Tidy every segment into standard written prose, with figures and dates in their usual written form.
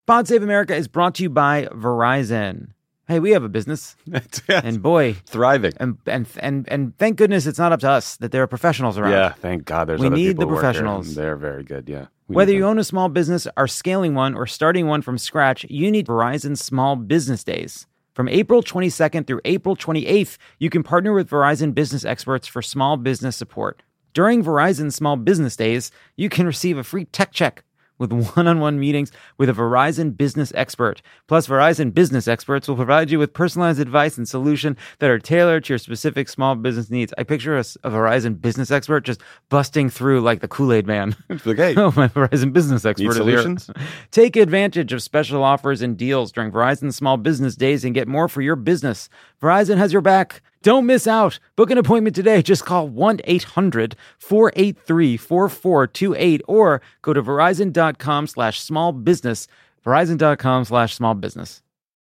Pod Save America is brought to you by Verizon. Hey, we have a business, and boy, thriving. And thank goodness it's not up to us that there are professionals around. Yeah, thank God there's we other need people the who work here. professionals. They're very good, yeah. Whether you own a small business, are scaling one, or starting one from scratch, you need Verizon Small Business Days. From April 22nd through April 28th, you can partner with Verizon business experts for small business support. During Verizon Small Business Days, you can receive a free tech check with one-on-one meetings with a Verizon business expert. Plus, Verizon business experts will provide you with personalized advice and solutions that are tailored to your specific small business needs. I picture a Verizon business expert just busting through like the Kool-Aid man. Like, hey, oh, my Verizon business expert need solutions? Is here. Take advantage of special offers and deals during Verizon Small Business Days and get more for your business. Verizon has your back. Don't miss out. Book an appointment today. Just call 1-800-483-4428 or go to verizon.com/smallbusiness. Verizon.com/smallbusiness.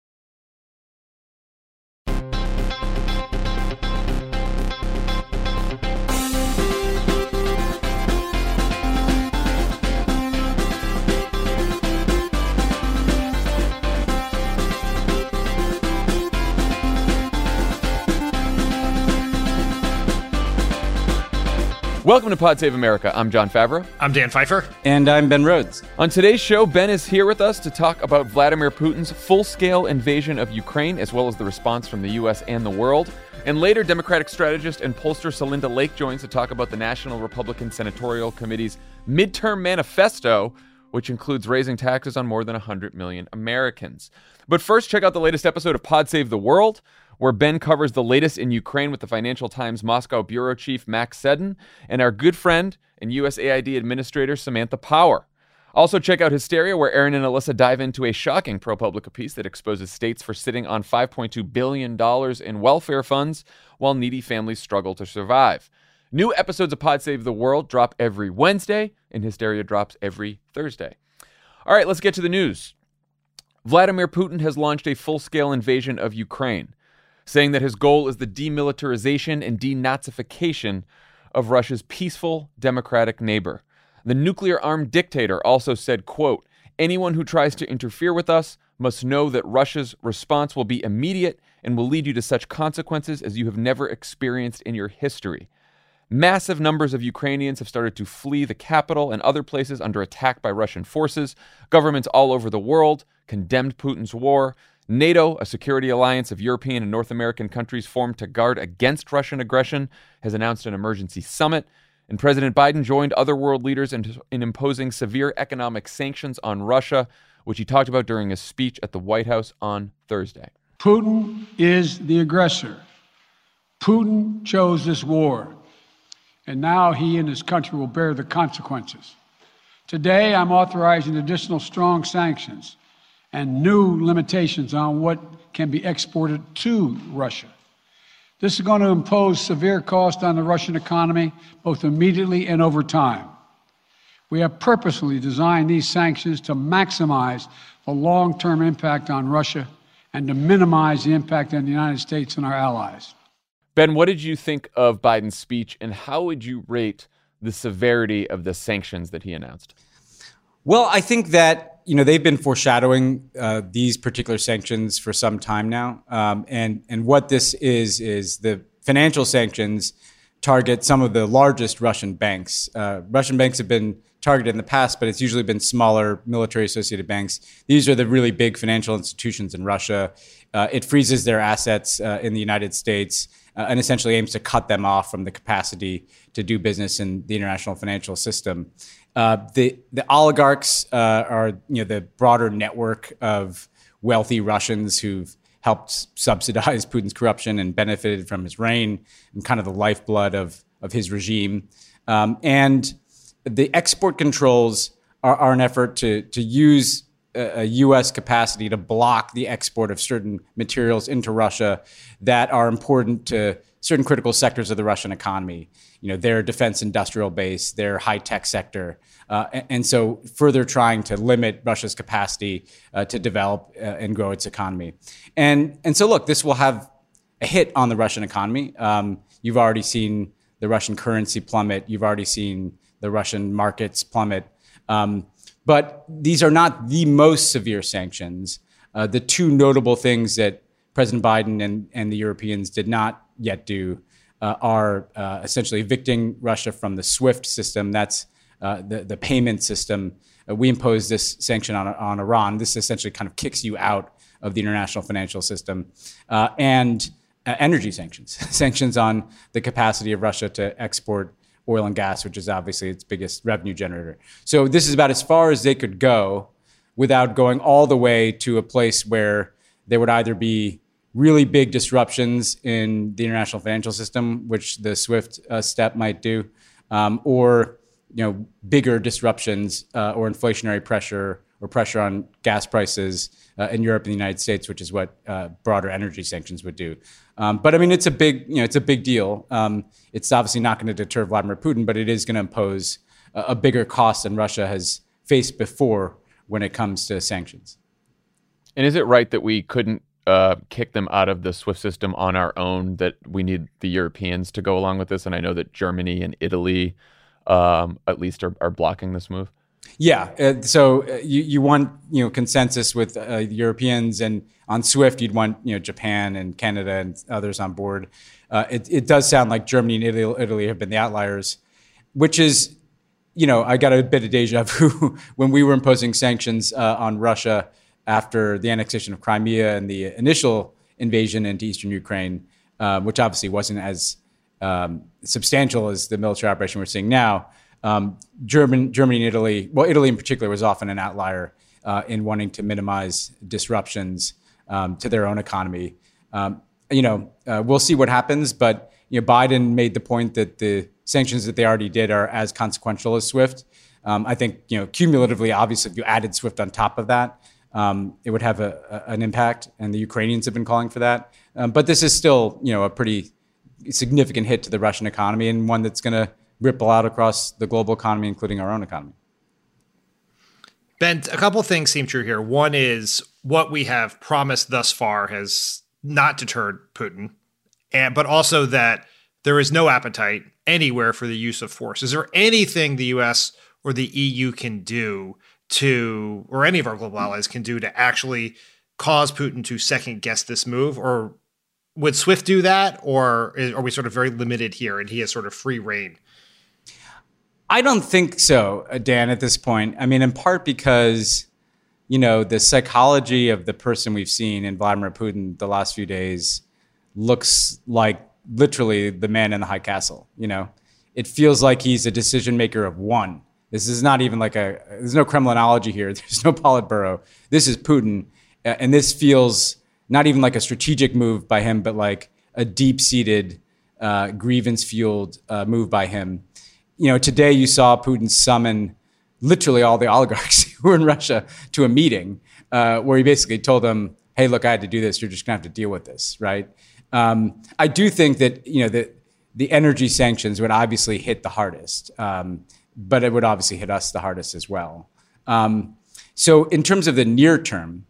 Welcome to Pod Save America. I'm John Favreau. I'm Dan Pfeiffer. And I'm Ben Rhodes. On today's show, Ben is here with us to talk about Vladimir Putin's full-scale invasion of Ukraine, as well as the response from the U.S. and the world. And later, Democratic strategist and pollster Celinda Lake joins to talk about the National Republican Senatorial Committee's midterm manifesto, which includes raising taxes on more than 100 million Americans. But first, check out the latest episode of Pod Save the World, where Ben covers the latest in Ukraine with the Financial Times Moscow bureau chief Max Seddon and our good friend and USAID administrator Samantha Power. Also check out Hysteria, where Aaron and Alyssa dive into a shocking ProPublica piece that exposes states for sitting on $5.2 billion in welfare funds while needy families struggle to survive. New episodes of Pod Save the World drop every Wednesday, and Hysteria drops every Thursday. All right, let's get to the news. Vladimir Putin has launched a full-scale invasion of Ukraine, saying that his goal is the demilitarization and denazification of Russia's peaceful, democratic neighbor. The nuclear-armed dictator also said, quote, "Anyone who tries to interfere with us must know that Russia's response will be immediate and will lead you to such consequences as you have never experienced in your history." Massive numbers of Ukrainians have started to flee the capital and other places under attack by Russian forces. Governments all over the world condemned Putin's war. NATO, a security alliance of European and North American countries formed to guard against Russian aggression, has announced an emergency summit. And President Biden joined other world leaders in imposing severe economic sanctions on Russia, which he talked about during his speech at the White House on Thursday. Putin is the aggressor. Putin chose this war, and now he and his country will bear the consequences. Today, I'm authorizing additional strong sanctions and new limitations on what can be exported to Russia. This is going to impose severe cost on the Russian economy, both immediately and over time. We have purposely designed these sanctions to maximize the long-term impact on Russia and to minimize the impact on the United States and our allies. Ben, what did you think of Biden's speech, and how would you rate the severity of the sanctions that he announced? Well, I think that, they've been foreshadowing these particular sanctions for some time now. And what this is the financial sanctions target some of the largest Russian banks. Russian banks have been targeted in the past, but it's usually been smaller military-associated banks. These are the really big financial institutions in Russia. It freezes their assets in the United States and essentially aims to cut them off from the capacity to do business in the international financial system. The oligarchs are the broader network of wealthy Russians who've helped subsidize Putin's corruption and benefited from his reign and kind of the lifeblood of his regime. And the export controls are an effort to use a U.S. capacity to block the export of certain materials into Russia that are important to certain critical sectors of the Russian economy, their defense industrial base, their high-tech sector, and so further trying to limit Russia's capacity to develop and grow its economy. And so, look, this will have a hit on the Russian economy. You've already seen the Russian currency plummet. You've already seen the Russian markets plummet. But these are not the most severe sanctions. The two notable things that President Biden and the Europeans did not yet do are essentially evicting Russia from the SWIFT system. That's the payment system. We imposed this sanction on Iran. This essentially kind of kicks you out of the international financial system. And energy sanctions, sanctions on the capacity of Russia to export oil and gas, which is obviously its biggest revenue generator. So this is about as far as they could go without going all the way to a place where there would either be really big disruptions in the international financial system, which the SWIFT step might do, or bigger disruptions or inflationary pressure or pressure on gas prices in Europe and the United States, which is what broader energy sanctions would do. But I mean, it's a big deal. It's obviously not going to deter Vladimir Putin, but it is going to impose a bigger cost than Russia has faced before when it comes to sanctions. And is it right that we couldn't kick them out of the SWIFT system on our own, that we need the Europeans to go along with this? And I know that Germany and Italy at least are blocking this move. Yeah. So you want consensus with Europeans, and on SWIFT you'd want Japan and Canada and others on board. It does sound like Germany and Italy have been the outliers, which is I got a bit of deja vu when we were imposing sanctions on Russia after the annexation of Crimea and the initial invasion into eastern Ukraine, which obviously wasn't as substantial as the military operation we're seeing now. Germany and Italy, well, Italy in particular was often an outlier in wanting to minimize disruptions to their own economy. We'll see what happens, but Biden made the point that the sanctions that they already did are as consequential as SWIFT. I think cumulatively, obviously, if you added SWIFT on top of that, it would have an impact, and the Ukrainians have been calling for that. But this is still a pretty significant hit to the Russian economy, and one that's going to ripple out across the global economy, including our own economy. Ben, a couple of things seem true here. One is what we have promised thus far has not deterred Putin, but also that there is no appetite anywhere for the use of force. Is there anything the U.S. or the EU can do or any of our global allies can do to actually cause Putin to second guess this move? Or would SWIFT do that? Or are we sort of very limited here and he has sort of free reign? I don't think so, Dan, at this point. I mean, in part because, the psychology of the person we've seen in Vladimir Putin the last few days looks like literally the man in the high castle. It feels like he's a decision maker of one. This is not even there's no Kremlinology here. There's no Politburo. This is Putin. And this feels not even like a strategic move by him, but like a deep-seated, grievance-fueled move by him. Today you saw Putin summon literally all the oligarchs who were in Russia to a meeting where he basically told them, hey, look, I had to do this. You're just going to have to deal with this, right? I do think that, the energy sanctions would obviously hit the hardest, but it would obviously hit us the hardest as well. So in terms of the near term,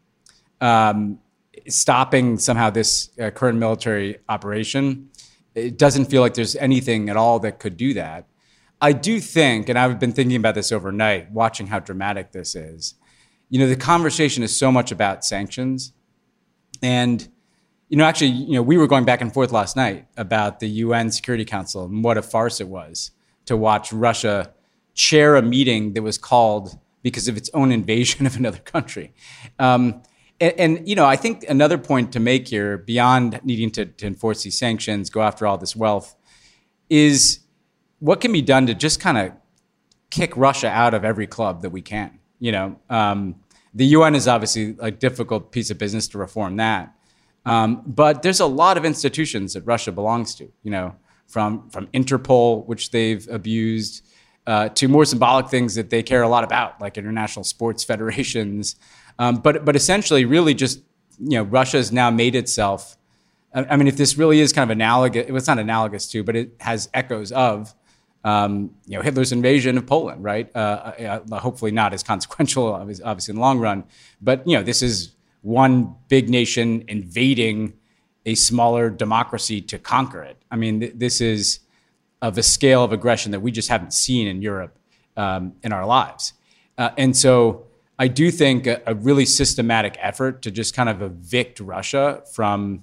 stopping somehow this current military operation, it doesn't feel like there's anything at all that could do that. I do think, and I've been thinking about this overnight, watching how dramatic this is. The conversation is so much about sanctions. And, actually, we were going back and forth last night about the UN Security Council and what a farce it was to watch Russia chair a meeting that was called because of its own invasion of another country. And I think another point to make here, beyond needing to enforce these sanctions, go after all this wealth, is what can be done to just kind of kick Russia out of every club that we can. The UN is obviously a difficult piece of business to reform that. But there's a lot of institutions that Russia belongs to, from Interpol, which they've abused, to more symbolic things that they care a lot about, like international sports federations. But essentially, really just, Russia has now made itself, I mean, if this really is kind of analogous, it's not analogous to, but it has echoes of, Hitler's invasion of Poland, right? Hopefully not as consequential, obviously in the long run. But, this is one big nation invading a smaller democracy to conquer it. I mean, this is of a scale of aggression that we just haven't seen in Europe in our lives. And so I do think a really systematic effort to just kind of evict Russia from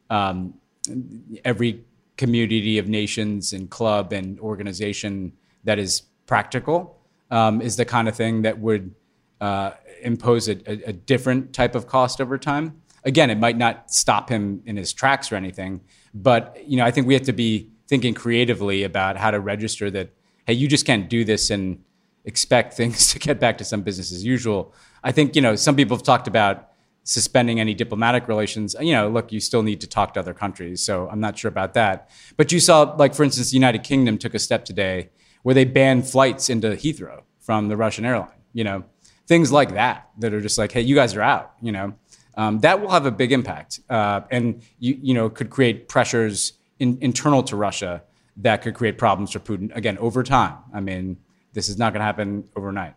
every community of nations and club and organization that is practical is the kind of thing that would impose a different type of cost over time. Again, it might not stop him in his tracks or anything, but I think we have to be thinking creatively about how to register that, hey, you just can't do this and expect things to get back to some business as usual. I think, some people have talked about suspending any diplomatic relations. Look, you still need to talk to other countries, so I'm not sure about that. But you saw, like, for instance, the United Kingdom took a step today where they banned flights into Heathrow from the Russian airline, things like that are just like, hey, you guys are out, that will have a big impact. And, could create pressures internal to Russia that could create problems for Putin, again, over time. I mean, this is not going to happen overnight.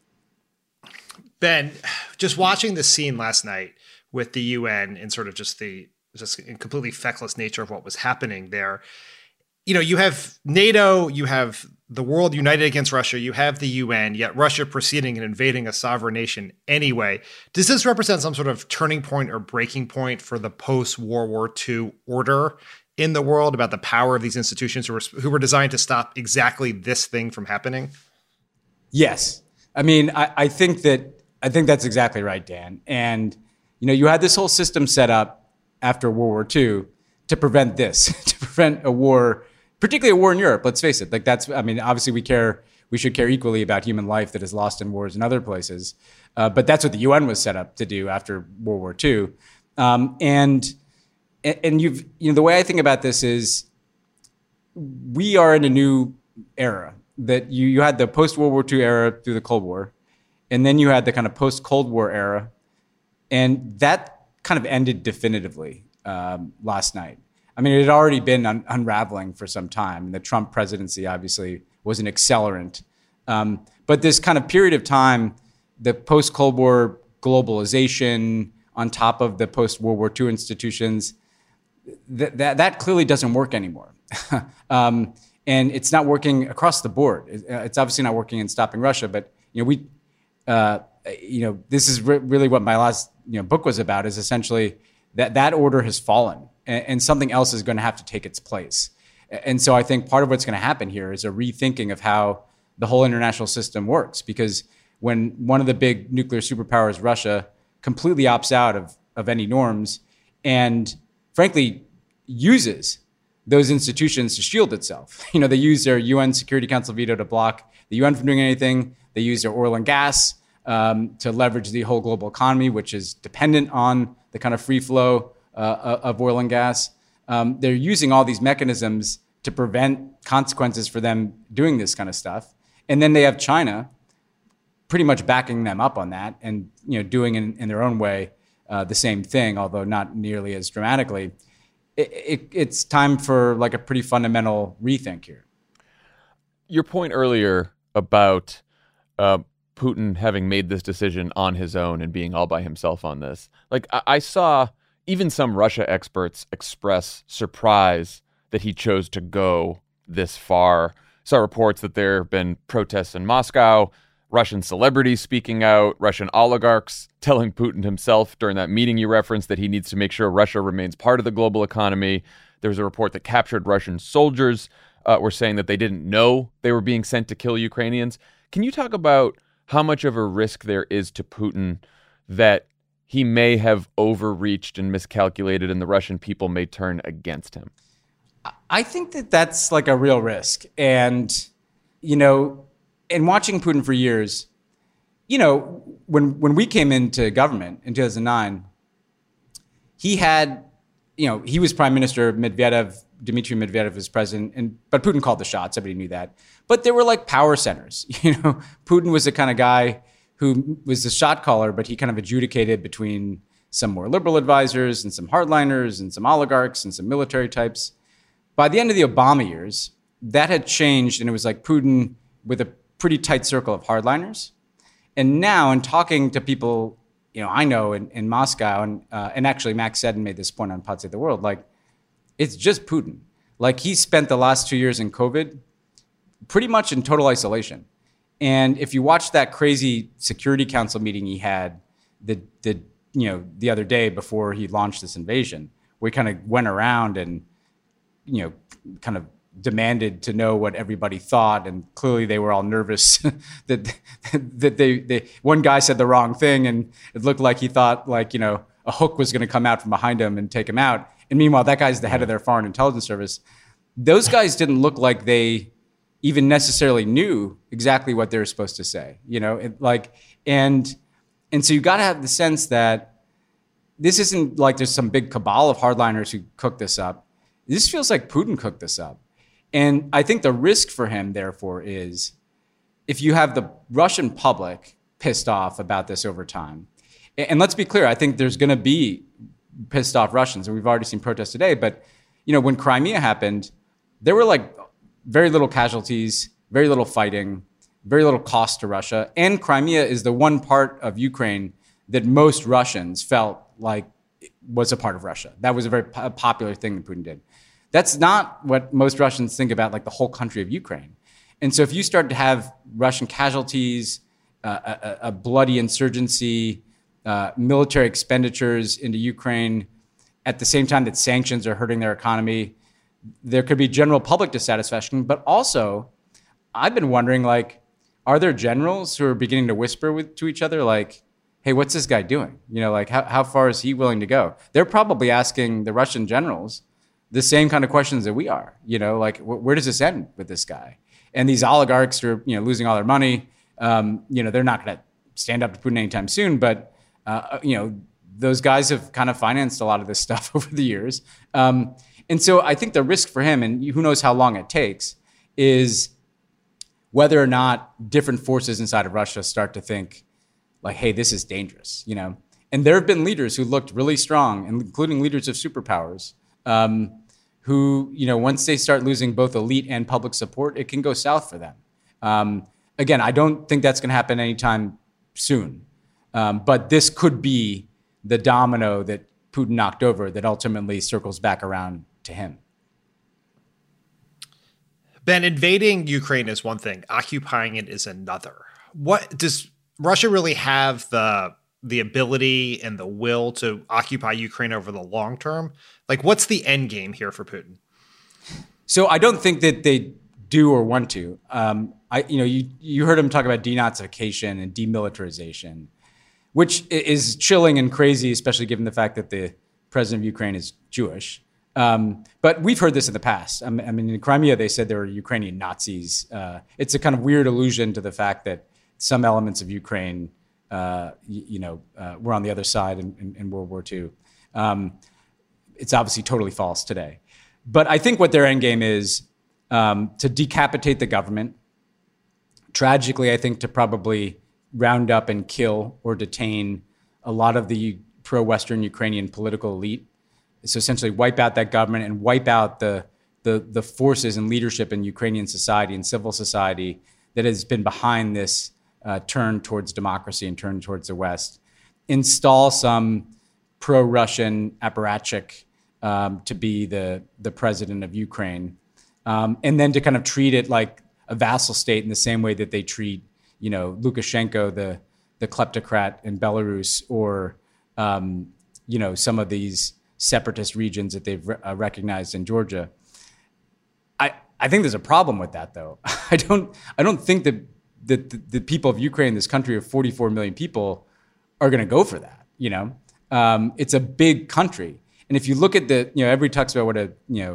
Ben, just watching the scene last night with the UN and sort of just completely feckless nature of what was happening there. You have NATO, you have the world united against Russia, you have the UN, yet Russia proceeding and invading a sovereign nation anyway. Does this represent some sort of turning point or breaking point for the post-World War II order in the world about the power of these institutions who were designed to stop exactly this thing from happening? Yes. I mean, I think that's exactly right, Dan. And, you had this whole system set up after World War II to prevent this, to prevent a war, particularly a war in Europe. Let's face it. Obviously we should care equally about human life that is lost in wars in other places. But that's what the UN was set up to do after World War II. And the way I think about this is we are in a new era that you had the post-World War II era through the Cold War. And then you had the kind of post-Cold War era. And that kind of ended definitively last night. I mean, it had already been unraveling for some time. And the Trump presidency obviously was an accelerant. But this kind of period of time, the post-Cold War globalization on top of the post-World War II institutions, that clearly doesn't work anymore. And it's not working across the board. It's obviously not working in stopping Russia, but this is really what my last book was about, is essentially that order has fallen and something else is going to have to take its place. And so I think part of what's going to happen here is a rethinking of how the whole international system works, because when one of the big nuclear superpowers, Russia, completely opts out of any norms and frankly uses those institutions to shield itself. They use their UN Security Council veto to block the UN from doing anything. They use their oil and gas to leverage the whole global economy, which is dependent on the kind of free flow of oil and gas. They're using all these mechanisms to prevent consequences for them doing this kind of stuff. And then they have China pretty much backing them up on that and doing in their own way the same thing, although not nearly as dramatically. It's time for like a pretty fundamental rethink here. Your point earlier about Putin having made this decision on his own and being all by himself on this. Like, I saw even some Russia experts express surprise that he chose to go this far. Saw reports that there have been protests in Moscow, Russian celebrities speaking out, Russian oligarchs telling Putin himself during that meeting you referenced that he needs to make sure Russia remains part of the global economy. There was a report that captured Russian soldiers were saying that they didn't know they were being sent to kill Ukrainians. Can you talk about how much of a risk there is to Putin that he may have overreached and miscalculated and the Russian people may turn against him? I think that's like a real risk. And, in watching Putin for years, when we came into government in 2009, he had, he was prime minister, Dmitry Medvedev was president, but Putin called the shots. Everybody knew that. But there were like power centers. Putin was the kind of guy who was the shot caller, but he kind of adjudicated between some more liberal advisors and some hardliners and some oligarchs and some military types. By the end of the Obama years, that had changed, and it was like Putin with a pretty tight circle of hardliners. And now, in talking to people, I know in Moscow, and actually Max Seddon made this point on Pod Save the World, like, it's just Putin. Like, he spent the last 2 years in COVID pretty much in total isolation. And if you watch that crazy Security Council meeting he had the other day before he launched this invasion, we kind of went around and kind of demanded to know what everybody thought, and clearly they were all nervous that they one guy said the wrong thing, and it looked like he thought a hook was going to come out from behind him and take him out. And meanwhile, that guy's the head of their foreign intelligence service. Those guys didn't look like they even necessarily knew exactly what they were supposed to say, and so you got to have the sense that this isn't like there's some big cabal of hardliners who cooked this up. This feels like Putin cooked this up. And I think the risk for him, therefore, is if you have the Russian public pissed off about this over time, and let's be clear, I think there's going to be pissed off Russians, and we've already seen protests today, but when Crimea happened, there were very little casualties, very little fighting, very little cost to Russia. And Crimea is the one part of Ukraine that most Russians felt like was a part of Russia. That was a very popular thing that Putin did. That's not what most Russians think about, the whole country of Ukraine. And so if you start to have Russian casualties, a bloody insurgency, military expenditures into Ukraine, at the same time that sanctions are hurting their economy, there could be general public dissatisfaction. But also, I've been wondering, are there generals who are beginning to whisper to each other, hey, what's this guy doing? How far is he willing to go? They're probably asking the Russian generals the same kind of questions that we are. Where does this end with this guy? And these oligarchs are, losing all their money. They're not going to stand up to Putin anytime soon. But those guys have kind of financed a lot of this stuff over the years. And so I think the risk for him, and who knows how long it takes, is whether or not different forces inside of Russia start to think hey, this is dangerous, And there have been leaders who looked really strong, including leaders of superpowers, who, once they start losing both elite and public support, it can go south for them. Again, I don't think that's going to happen anytime soon. But this could be the domino that Putin knocked over that ultimately circles back around to him. Ben, invading Ukraine is one thing. Occupying it is another. What does Russia really have the ability and the will to occupy Ukraine over the long term? What's the end game here for Putin? So I don't think that they do or want to. You heard him talk about denazification and demilitarization, which is chilling and crazy, especially given the fact that the president of Ukraine is Jewish. But we've heard this in the past. I mean, in Crimea, they said there were Ukrainian Nazis. It's a kind of weird allusion to the fact that some elements of Ukraine, were on the other side in World War II. It's obviously totally false today. But I think what their end game is to decapitate the government. Tragically, I think to probably round up and kill or detain a lot of the pro-Western Ukrainian political elite. So essentially wipe out that government and wipe out the forces and leadership in Ukrainian society and civil society that has been behind this turn towards democracy and turn towards the West. Install some pro-Russian apparatchik to be the president of Ukraine. And then to kind of treat it like a vassal state in the same way that they treat, Lukashenko, the kleptocrat in Belarus, or, some of these separatist regions that they've recognized in Georgia. I think there's a problem with that, though. I don't think that the people of Ukraine, this country of 44 million people, are going to go for that. It's a big country, and if you look at everybody talks about what a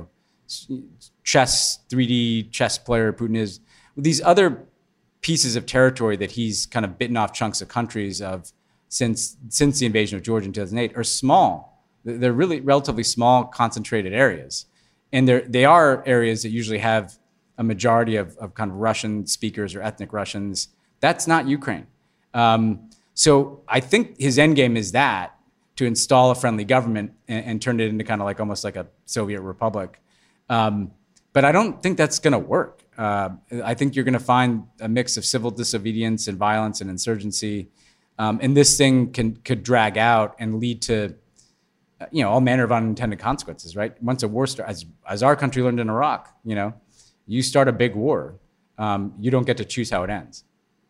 3D chess player Putin is. These other pieces of territory that he's kind of bitten off chunks of countries of since the invasion of Georgia in 2008 are small. They're really relatively small, concentrated areas. And they are areas that usually have a majority of kind of Russian speakers or ethnic Russians. That's not Ukraine. So I think his end game is that, to install a friendly government and turn it into kind of like almost like a Soviet republic. But I don't think that's going to work. I think you're going to find a mix of civil disobedience and violence and insurgency. And this thing could drag out and lead to all manner of unintended consequences, right? Once a war starts, as our country learned in Iraq, you start a big war. You don't get to choose how it ends.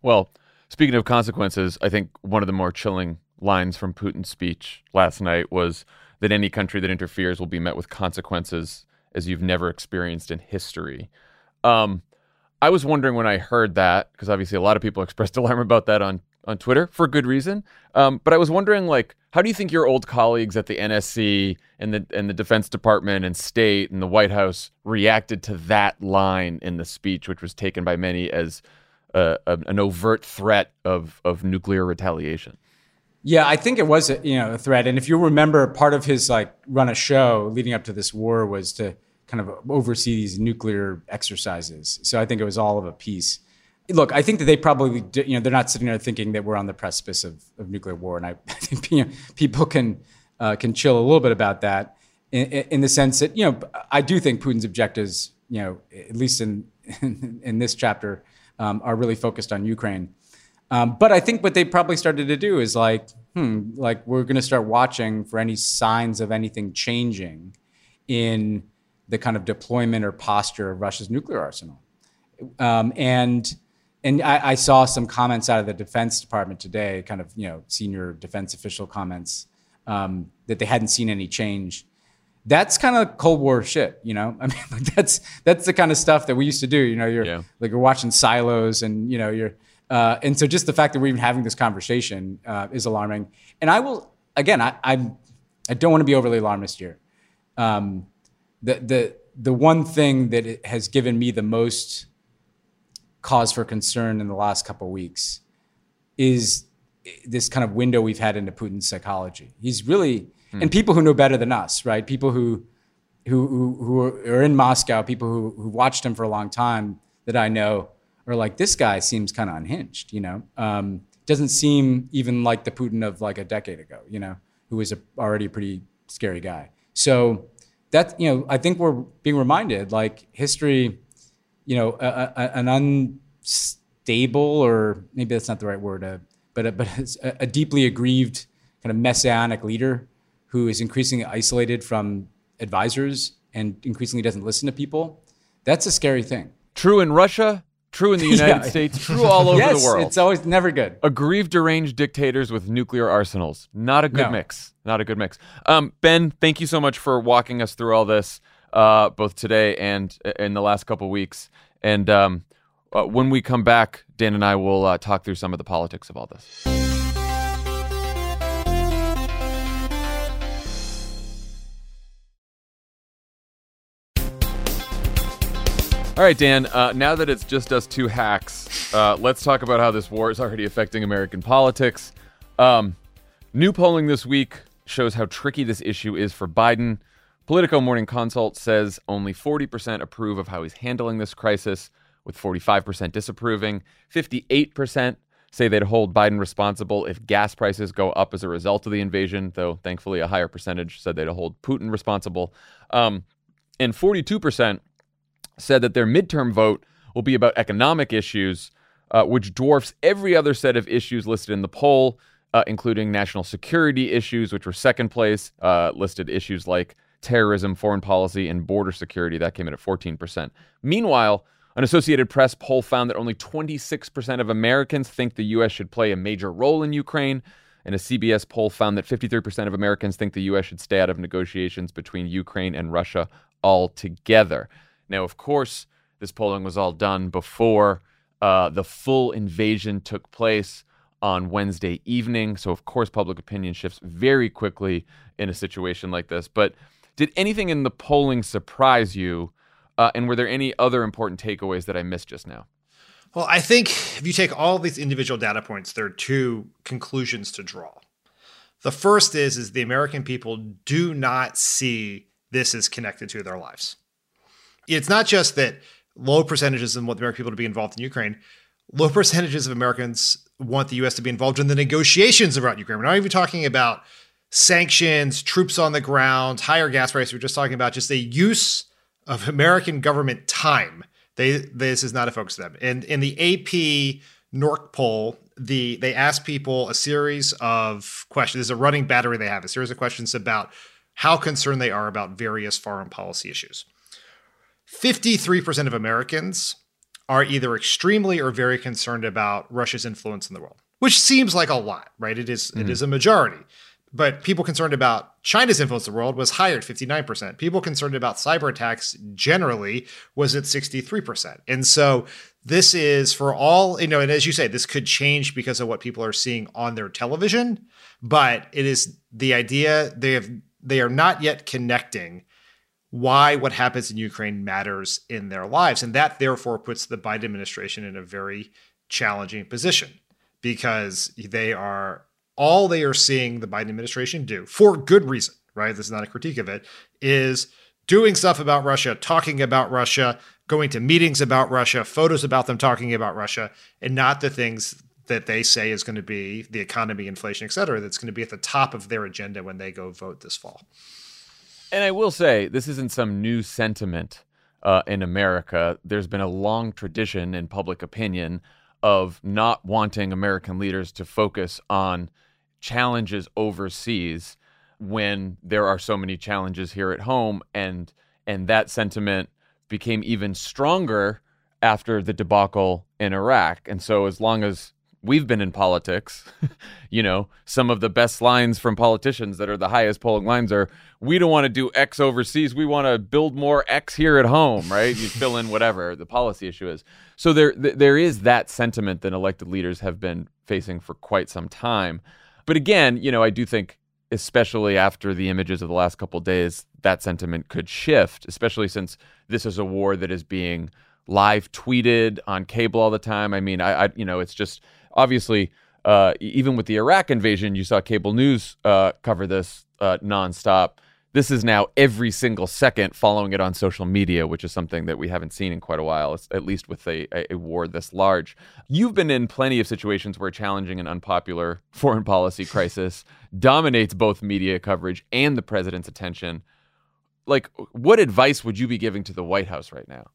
Well, speaking of consequences, I think one of the more chilling lines from Putin's speech last night was that any country that interferes will be met with consequences as you've never experienced in history. I was wondering when I heard that, because obviously a lot of people expressed alarm about that on Twitter for good reason. But I was wondering, like, how do you think your old colleagues at the NSC and the Defense Department and State and the White House reacted to that line in the speech, which was taken by many as an overt threat of nuclear retaliation? Yeah, I think it was a threat. And if you remember, part of his run a show leading up to this war was to kind of oversee these nuclear exercises. So I think it was all of a piece. Look, I think that they probably, they're not sitting there thinking that we're on the precipice of nuclear war. And I think people can chill a little bit about that in the sense that, I do think Putin's objectives, at least in this chapter, are really focused on Ukraine. But I think what they probably started to do is we're going to start watching for any signs of anything changing in the kind of deployment or posture of Russia's nuclear arsenal. And I saw some comments out of the Defense Department today, kind of, senior defense official comments, that they hadn't seen any change. That's kind of Cold War shit, I mean, that's the kind of stuff that we used to do. You're watching Silos, and and so just the fact that we're even having this conversation is alarming. And I will, again, I don't want to be overly alarmist here. The one thing that it has given me the most cause for concern in the last couple of weeks is this kind of window we've had into Putin's psychology. He's really, and people who know better than us, right? People who are in Moscow, people who watched him for a long time that I know are like, this guy seems kind of unhinged, doesn't seem even like the Putin of like a decade ago, who was already a pretty scary guy. So that, I think we're being reminded, like, history, an unstable, or maybe that's not the right word, but a deeply aggrieved kind of messianic leader who is increasingly isolated from advisors and increasingly doesn't listen to people. That's a scary thing. True in Russia, true in the United States, true all over the world. It's always never good. Aggrieved, deranged dictators with nuclear arsenals. Not a good mix. Not a good mix. Ben, thank you so much for walking us through all this, both today and in the last couple of weeks. And when we come back, Dan and I will talk through some of the politics of all this. All right, Dan, now that it's just us two hacks, let's talk about how this war is already affecting American politics. New polling this week shows how tricky this issue is for Biden. Politico Morning Consult says only 40% approve of how he's handling this crisis, with 45% disapproving. 58% say they'd hold Biden responsible if gas prices go up as a result of the invasion, though thankfully a higher percentage said they'd hold Putin responsible. And 42% said that their midterm vote will be about economic issues, which dwarfs every other set of issues listed in the poll, including national security issues, which were second place, listed issues like terrorism, foreign policy, and border security. That came in at 14%. Meanwhile, an Associated Press poll found that only 26% of Americans think the U.S. should play a major role in Ukraine, and a CBS poll found that 53% of Americans think the U.S. should stay out of negotiations between Ukraine and Russia altogether. Now, of course, this polling was all done before the full invasion took place on Wednesday evening. So, of course, public opinion shifts very quickly in a situation like this. But did anything in the polling surprise you? And were there any other important takeaways that I missed just now? Well, I think if you take all these individual data points, there are two conclusions to draw. The first is the American people do not see this as connected to their lives. It's not just that low percentages of what the American people to be involved in Ukraine. Low percentages of Americans want the U.S. to be involved in the negotiations around Ukraine. We're not even talking about sanctions, troops on the ground, higher gas prices. We're just talking about just the use of American government time. This is not a focus of them. And in the AP NORC poll, they asked people a series of questions. There's a running battery they have, a series of questions about how concerned they are about various foreign policy issues. 53% of Americans are either extremely or very concerned about Russia's influence in the world, which seems like a lot, right? It is a majority. But people concerned about China's influence in the world was higher at 59%. People concerned about cyber attacks generally was at 63%. And so this is for all, and as you say, this could change because of what people are seeing on their television, but it is the idea they are not yet connecting why what happens in Ukraine matters in their lives. And that therefore puts the Biden administration in a very challenging position because all they are seeing the Biden administration do, for good reason, right? This is not a critique of it, is doing stuff about Russia, talking about Russia, going to meetings about Russia, photos about them talking about Russia, and not the things that they say is going to be the economy, inflation, et cetera, that's going to be at the top of their agenda when they go vote this fall. And I will say, this isn't some new sentiment in America. There's been a long tradition in public opinion of not wanting American leaders to focus on challenges overseas when there are so many challenges here at home. And that sentiment became even stronger after the debacle in Iraq. And so as long as we've been in politics, some of the best lines from politicians that are the highest polling lines are, we don't want to do X overseas. We want to build more X here at home, right? You fill in whatever the policy issue is. So there is that sentiment that elected leaders have been facing for quite some time. But again, I do think, especially after the images of the last couple of days, that sentiment could shift, especially since this is a war that is being live tweeted on cable all the time. I mean, it's just obviously, even with the Iraq invasion, you saw cable news cover this nonstop. This is now every single second following it on social media, which is something that we haven't seen in quite a while, at least with a war this large. You've been in plenty of situations where challenging an unpopular foreign policy crisis dominates both media coverage and the president's attention. Like, what advice would you be giving to the White House right now?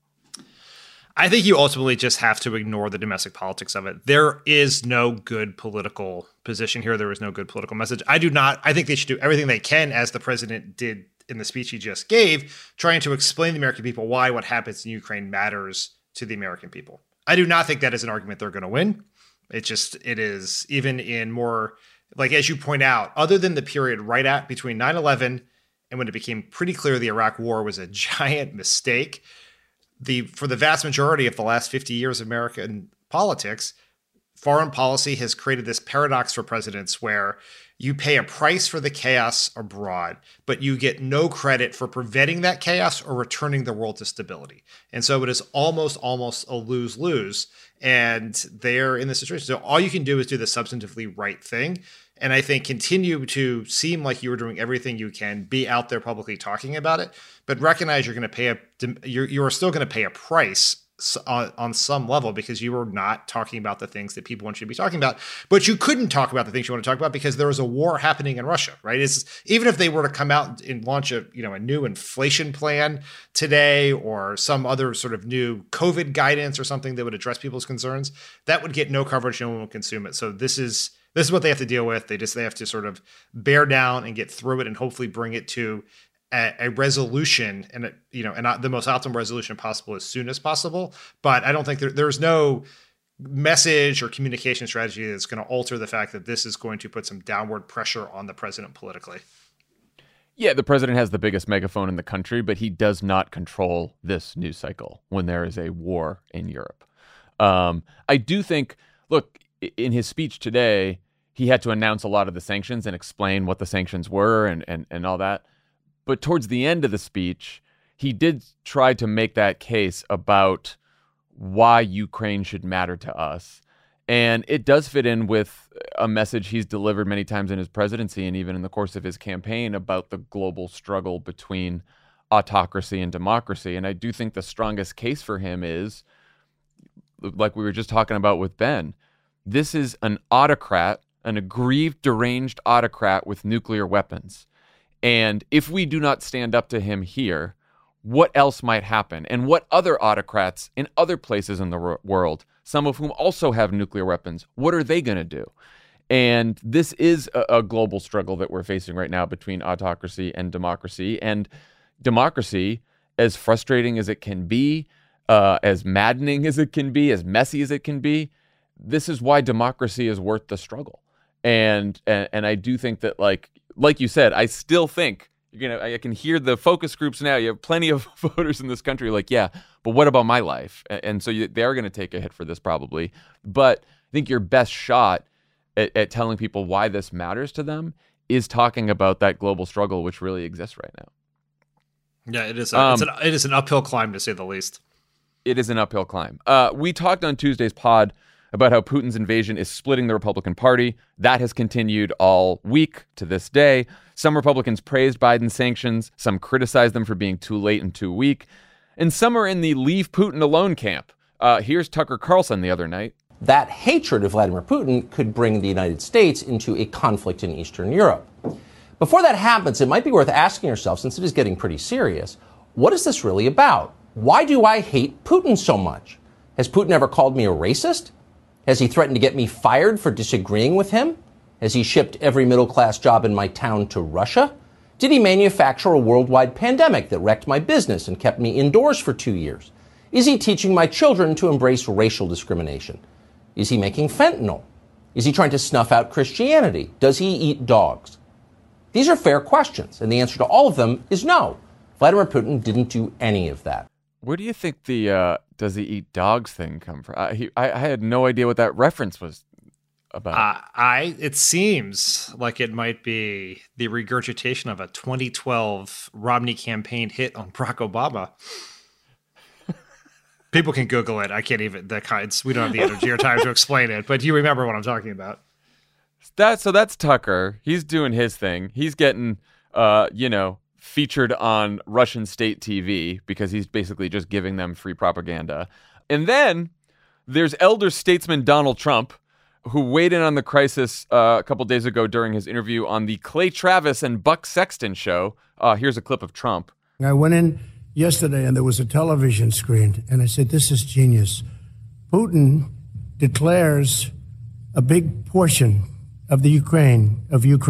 I think you ultimately just have to ignore the domestic politics of it. There is no good political position here. There is no good political message. I think they should do everything they can, as the president did in the speech he just gave, trying to explain to the American people why what happens in Ukraine matters to the American people. I do not think that is an argument they're going to win. It is even in more, like, as you point out, other than the period between 9/11 and when it became pretty clear the Iraq war was a giant mistake, for the vast majority of the last 50 years of American politics, foreign policy has created this paradox for presidents where you pay a price for the chaos abroad, but you get no credit for preventing that chaos or returning the world to stability. And so it is almost a lose-lose. And they're in this situation. So all you can do is do the substantively right thing. And I think continue to seem like you are doing everything you can, be out there publicly talking about it, but recognize you're going to you are still going to pay a price on some level because you are not talking about the things that people want you to be talking about. But you couldn't talk about the things you want to talk about because there is a war happening in Russia, right? Even if they were to come out and launch a new inflation plan today or some other sort of new COVID guidance or something that would address people's concerns, that would get no coverage. No one would consume it. So this is what they have to deal with. They have to sort of bear down and get through it and hopefully bring it to a resolution and not the most optimal resolution possible as soon as possible. But I don't think there's no message or communication strategy that's going to alter the fact that this is going to put some downward pressure on the president politically. Yeah, the president has the biggest megaphone in the country, but he does not control this news cycle when there is a war in Europe. I do think, look, in his speech today, he had to announce a lot of the sanctions and explain what the sanctions were and all that. But towards the end of the speech, he did try to make that case about why Ukraine should matter to us. And it does fit in with a message he's delivered many times in his presidency and even in the course of his campaign about the global struggle between autocracy and democracy. And I do think the strongest case for him is, like we were just talking about with Ben, this is an autocrat, an aggrieved, deranged autocrat with nuclear weapons. And if we do not stand up to him here, what else might happen? And what other autocrats in other places in the world, some of whom also have nuclear weapons, what are they going to do? And this is a global struggle that we're facing right now between autocracy and democracy. And democracy, as frustrating as it can be, as maddening as it can be, as messy as it can be, this is why democracy is worth the struggle. And I do think that, like you said, I still think I can hear the focus groups now. You have plenty of voters in this country like, yeah, but what about my life? And so they are going to take a hit for this probably. But I think your best shot at telling people why this matters to them is talking about that global struggle, which really exists right now. Yeah, it is. It is an uphill climb, to say the least. It is an uphill climb. We talked on Tuesday's pod about how Putin's invasion is splitting the Republican Party. That has continued all week to this day. Some Republicans praised Biden's sanctions. Some criticized them for being too late and too weak. And some are in the leave Putin alone camp. Here's Tucker Carlson the other night. That hatred of Vladimir Putin could bring the United States into a conflict in Eastern Europe. Before that happens, it might be worth asking yourself, since it is getting pretty serious, what is this really about? Why do I hate Putin so much? Has Putin ever called me a racist? Has he threatened to get me fired for disagreeing with him? Has he shipped every middle-class job in my town to Russia? Did he manufacture a worldwide pandemic that wrecked my business and kept me indoors for 2 years? Is he teaching my children to embrace racial discrimination? Is he making fentanyl? Is he trying to snuff out Christianity? Does he eat dogs? These are fair questions, and the answer to all of them is no. Vladimir Putin didn't do any of that. Where do you think the does he eat dogs thing come from? I had no idea what that reference was about. It seems like it might be the regurgitation of a 2012 Romney campaign hit on Barack Obama. People can Google it. I can't even. We don't have the energy or time to explain it. But you remember what I'm talking about. So that's Tucker. He's doing his thing. He's getting, featured on Russian state TV because he's basically just giving them free propaganda. And then there's elder statesman Donald Trump, who weighed in on the crisis a couple days ago during his interview on the Clay Travis and Buck Sexton show. Here's a clip of Trump. I went in yesterday and there was a television screen, and I said, this is genius. Putin declares a big portion of the Ukraine.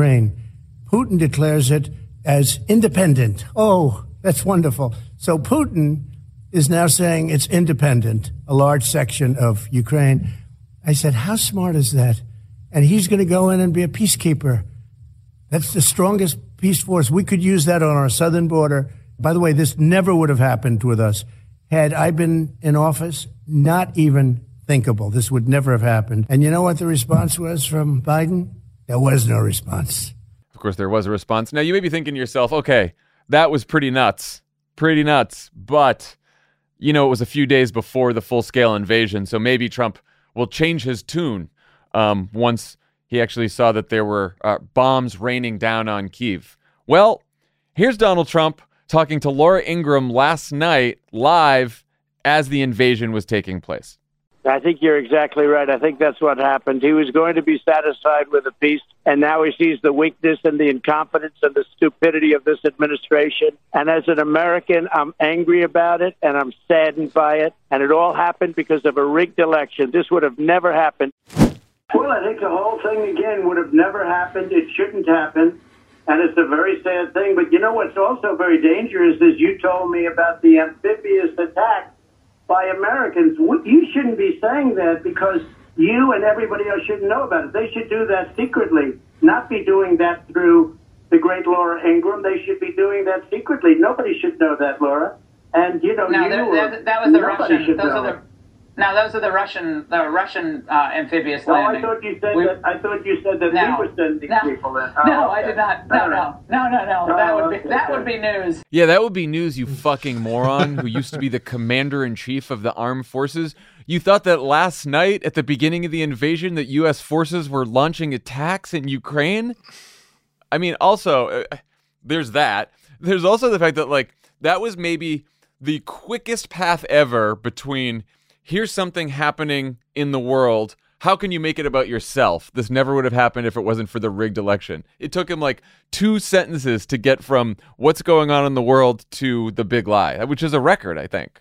Putin declares it as independent. Oh, that's wonderful. So Putin is now saying it's independent, a large section of Ukraine. I said, how smart is that? And he's going to go in and be a peacekeeper. That's the strongest peace force. We could use that on our southern border. By the way, this never would have happened with us. Had I been in office, not even thinkable. This would never have happened. And you know what the response was from Biden? There was no response. Of course, there was a response. Now, you may be thinking to yourself, okay, that was pretty nuts. But, it was a few days before the full-scale invasion, so maybe Trump will change his tune once he actually saw that there were bombs raining down on Kyiv. Well, here's Donald Trump talking to Laura Ingraham last night live as the invasion was taking place. I think you're exactly right. I think that's what happened. He was going to be satisfied with a peace, and now he sees the weakness and the incompetence and the stupidity of this administration. And as an American, I'm angry about it, and I'm saddened by it. And it all happened because of a rigged election. This would have never happened. Well, I think the whole thing, again, would have never happened. It shouldn't happen. And it's a very sad thing. But you know what's also very dangerous is you told me about the amphibious attack by Americans. You shouldn't be saying that because you and everybody else shouldn't know about it. They should do that secretly, not be doing that through the great Laura Ingraham. They should be doing that secretly. Nobody should know that, Laura. And, that was the Russian. Those are the Russian amphibious landing. I thought you said that we were sending people in. No, I did not. No. That would be news. Yeah, that would be news, you fucking moron who used to be the commander-in-chief of the armed forces. You thought that last night at the beginning of the invasion that U.S. forces were launching attacks in Ukraine? I mean, also, there's that. There's also the fact that, that was maybe the quickest path ever between here's something happening in the world. How can you make it about yourself? This never would have happened if it wasn't for the rigged election. It took him 2 sentences to get from what's going on in the world to the big lie, which is a record, I think.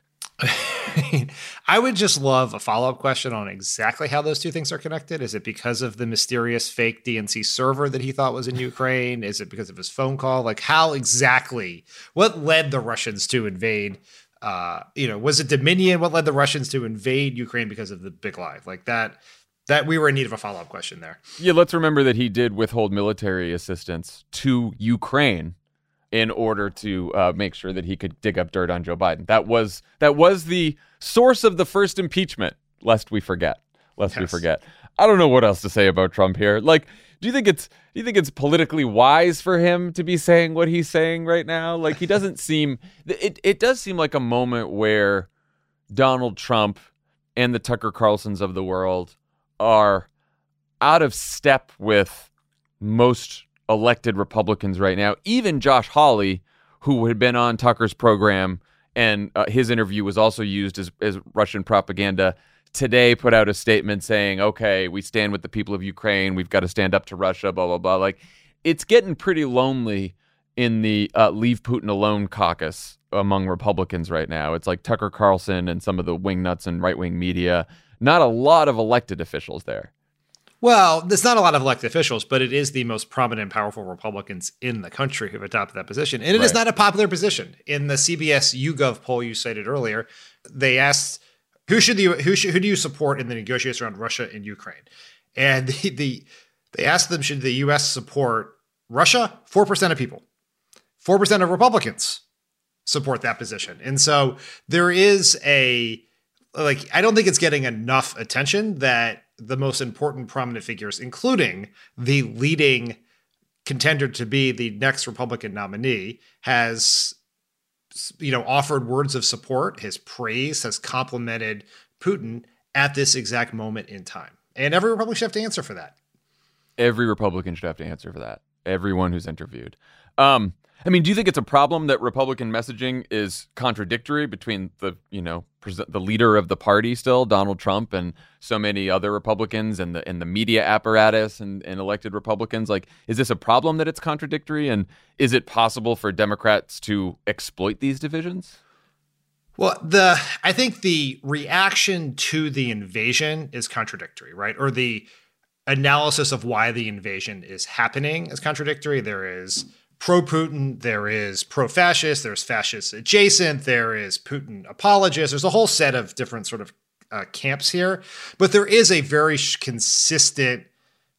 I would just love a follow-up question on exactly how those two things are connected. Is it because of the mysterious fake DNC server that he thought was in Ukraine? Is it because of his phone call? How exactly? What led the Russians to invade Was it Dominion? What led the Russians to invade Ukraine because of the big lie? Like that we were in need of a follow-up question there. Yeah, let's remember that he did withhold military assistance to Ukraine in order to make sure that he could dig up dirt on Joe Biden. That was the source of the first impeachment, lest we forget. We forget. I don't know what else to say about Trump here. Like, do you think it's politically wise for him to be saying what he's saying right now? Like, he doesn't seem it does seem like a moment where Donald Trump and the Tucker Carlsons of the world are out of step with most elected Republicans right now. Even Josh Hawley, who had been on Tucker's program, and his interview was also used as Russian propaganda, today put out a statement saying, okay, we stand with the people of Ukraine. We've got to stand up to Russia, blah, blah, blah. Like, it's getting pretty lonely in the Leave Putin Alone caucus among Republicans right now. It's like Tucker Carlson and some of the wingnuts and right-wing media. Not a lot of elected officials there. Well, there's not a lot of elected officials, but it is the most prominent and powerful Republicans in the country who've adopted that position. And it is not a popular position. In the CBS YouGov poll you cited earlier, they asked, who do you support in the negotiations around Russia and Ukraine? And they asked them, should the U.S. support Russia? 4% of people. 4% of Republicans support that position. And so there is I don't think it's getting enough attention that the most important prominent figures, including the leading contender to be the next Republican nominee, has offered words of support, has praised, has complimented Putin at this exact moment in time. And every Republican should have to answer for that. Every Republican should have to answer for that. Everyone who's interviewed. Do you think it's a problem that Republican messaging is contradictory between the leader of the party still, Donald Trump, and so many other Republicans and the media apparatus and elected Republicans? Like, is this a problem that it's contradictory? And is it possible for Democrats to exploit these divisions? Well, I think the reaction to the invasion is contradictory, right? Or the analysis of why the invasion is happening is contradictory. There is pro-Putin, there is pro-fascist, there's fascist adjacent, there is Putin apologist. There's a whole set of different sort of camps here. But there is a very consistent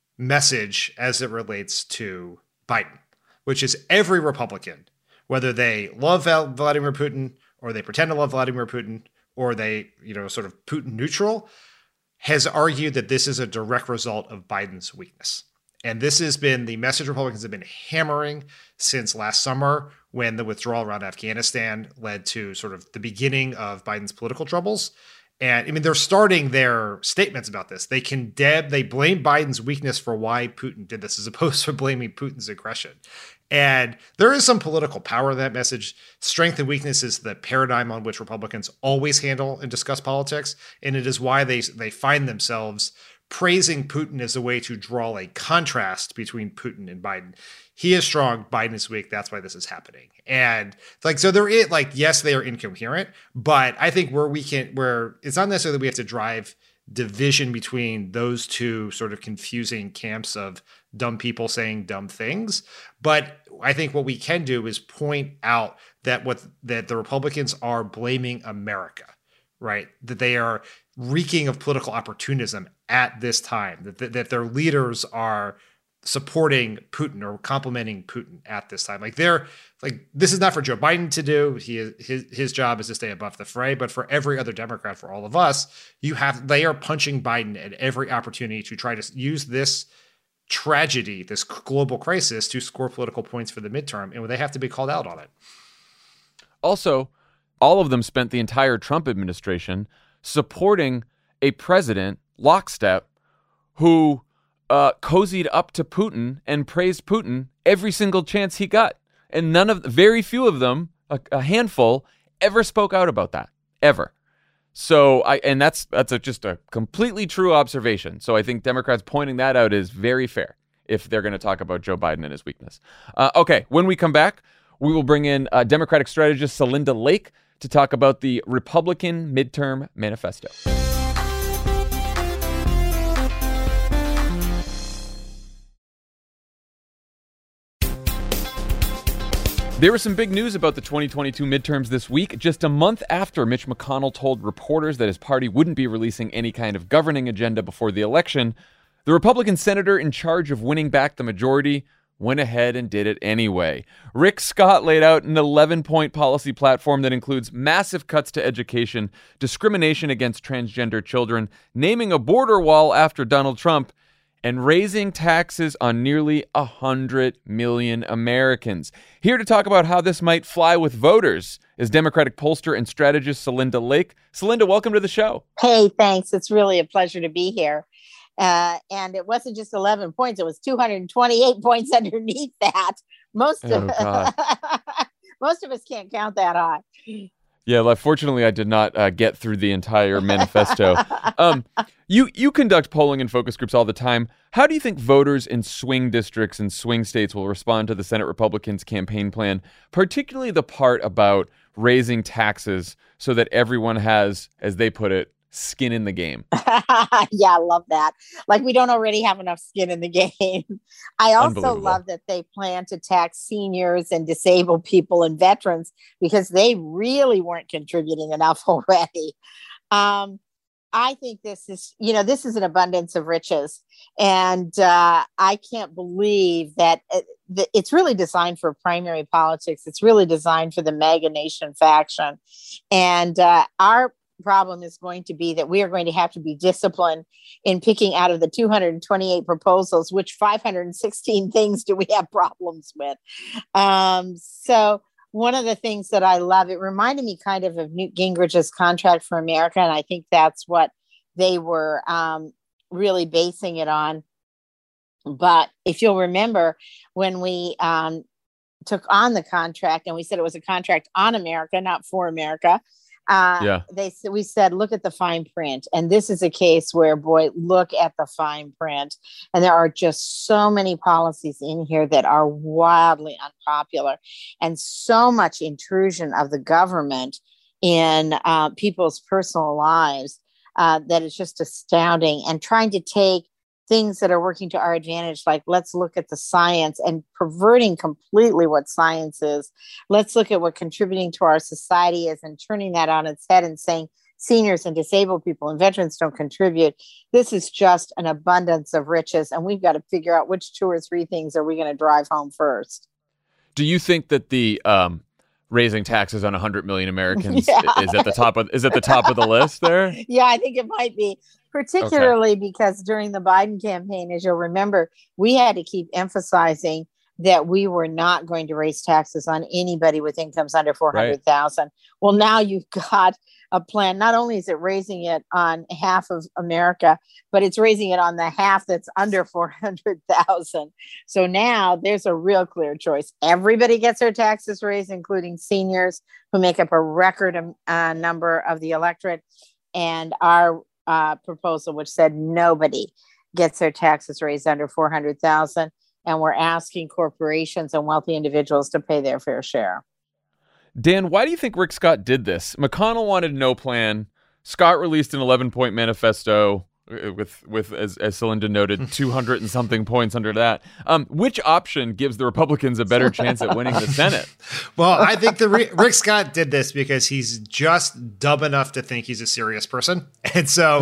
message as it relates to Biden, which is every Republican, whether they love Vladimir Putin or they pretend to love Vladimir Putin or they, sort of Putin neutral, has argued that this is a direct result of Biden's weakness. And this has been the message Republicans have been hammering since last summer, when the withdrawal around Afghanistan led to sort of the beginning of Biden's political troubles. And they're starting their statements about this. They blame Biden's weakness for why Putin did this, as opposed to blaming Putin's aggression. And there is some political power in that message. Strength and weakness is the paradigm on which Republicans always handle and discuss politics. And it is why they find themselves praising Putin as a way to draw a contrast between Putin and Biden. He is strong, Biden is weak. That's why this is happening. And so there is yes, they are incoherent, but I think where it's not necessarily that we have to drive division between those two sort of confusing camps of dumb people saying dumb things. But I think what we can do is point out that the Republicans are blaming America, right? That they are reeking of political opportunism at this time, that their leaders are supporting Putin or complimenting Putin at this time. This is not for Joe Biden to do. His job is to stay above the fray, but for every other Democrat, for all of us, they are punching Biden at every opportunity to try to use this tragedy, this global crisis, to score political points for the midterm, and they have to be called out on it. Also, all of them spent the entire Trump administration supporting a president, lockstep, who cozied up to Putin and praised Putin every single chance he got. And very few of them, a handful, ever spoke out about that, ever. So that's just a completely true observation. So I think Democrats pointing that out is very fair if they're going to talk about Joe Biden and his weakness. Okay, when we come back, we will bring in Democratic strategist Celinda Lake to talk about the Republican midterm manifesto. There was some big news about the 2022 midterms this week, just a month after Mitch McConnell told reporters that his party wouldn't be releasing any kind of governing agenda before the election. The Republican senator in charge of winning back the majority went ahead and did it anyway. Rick Scott laid out an 11-point policy platform that includes massive cuts to education, discrimination against transgender children, naming a border wall after Donald Trump, and raising taxes on nearly 100 million Americans. Here to talk about how this might fly with voters is Democratic pollster and strategist Celinda Lake. Celinda, welcome to the show. Hey, thanks. It's really a pleasure to be here. And it wasn't just 11 points. It was 228 points underneath that. Most of us can't count that high. Yeah, fortunately, I did not get through the entire manifesto. You conduct polling and focus groups all the time. How do you think voters in swing districts and swing states will respond to the Senate Republicans' campaign plan, particularly the part about raising taxes so that everyone has, as they put it, skin in the game? Yeah, I love that. Like we don't already have enough skin in the game. I also love that they plan to tax seniors and disabled people and veterans because they really weren't contributing enough already. I think this is an abundance of riches. And I can't believe that it's really designed for primary politics. It's really designed for the MAGA Nation faction. And our problem is going to be that we are going to have to be disciplined in picking out of the 228 proposals, which 516 things do we have problems with. So one of the things that I love, it reminded me kind of Newt Gingrich's Contract for America. And I think that's what they were really basing it on. But if you'll remember when we took on the contract and we said it was a contract on America, not for America, we said, look at the fine print. And this is a case where, boy, look at the fine print. And there are just so many policies in here that are wildly unpopular and so much intrusion of the government in people's personal lives that is just astounding. And trying to take things that are working to our advantage, like let's look at the science and perverting completely what science is. Let's look at what contributing to our society is and turning that on its head and saying seniors and disabled people and veterans don't contribute. This is just an abundance of riches. And we've got to figure out which 2 or 3 things are we going to drive home first. Do you think that the raising taxes on 100 million Americans is at the top of the list there? Yeah, I think it might be. Particularly because during the Biden campaign, as you'll remember, we had to keep emphasizing that we were not going to raise taxes on anybody with incomes under $400,000. Right. Well, now you've got a plan. Not only is it raising it on half of America, but it's raising it on the half that's under $400,000. So now there's a real clear choice. Everybody gets their taxes raised, including seniors who make up a record number of the electorate. And our proposal, which said nobody gets their taxes raised under $400,000, and we're asking corporations and wealthy individuals to pay their fair share. Dan, why do you think Rick Scott did this? McConnell wanted no plan. Scott released an 11-point manifesto with as Celinda noted, 200 and something points under that. Which option gives the Republicans a better chance at winning the Senate? Well, I think Rick Scott did this because he's just dumb enough to think he's a serious person. And so,